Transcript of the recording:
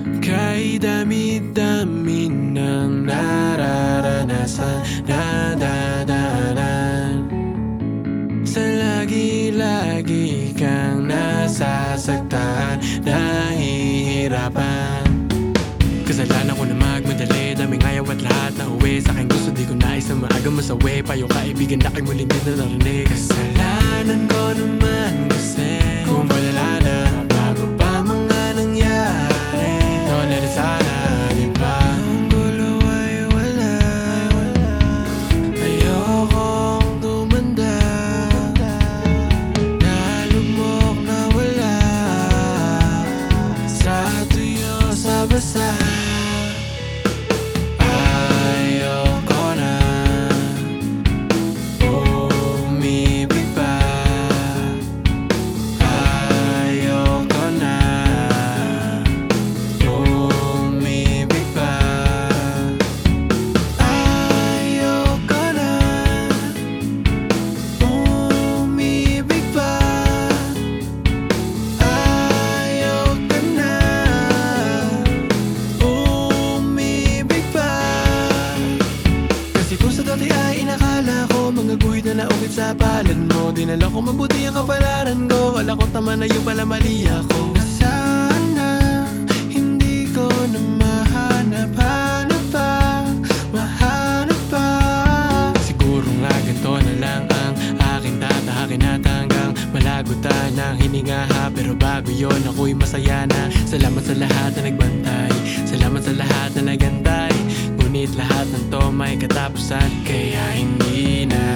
Kay dami-dami ng nararanasan, nadadaanan, sa lagi-lagi kang nasasaktan, nahihirapan. Kasalanan ko na magmadali, daming ayaw at lahat na uwi. Sa'king gusto di ko nais na maaga masawi. Payo kaibigan na aking muling di na narinig. Kasalanan ko naman kasi kung wala na bago pa mga nangyari. Noon na rin sana, di ba? Ang gulo ay wala, ayokong tumanda, nalugmok na wala sa tuyo sa basa. Guhit na naukit sa palad mo, dinala ko mabuti ang kapalaran ko. Wala ko tama na yung pala mali ako. Sana hindi ko na mahanap pa. Siguro nga ganito na lang ang aking tatahakin at hanggang malagutan ng hininga ha. Pero bago yon ako'y masaya na. Salamat sa lahat na nagbantay, salamat sa lahat na nagantay. Ngunit lahat ng to may katapusan, kaya hindi na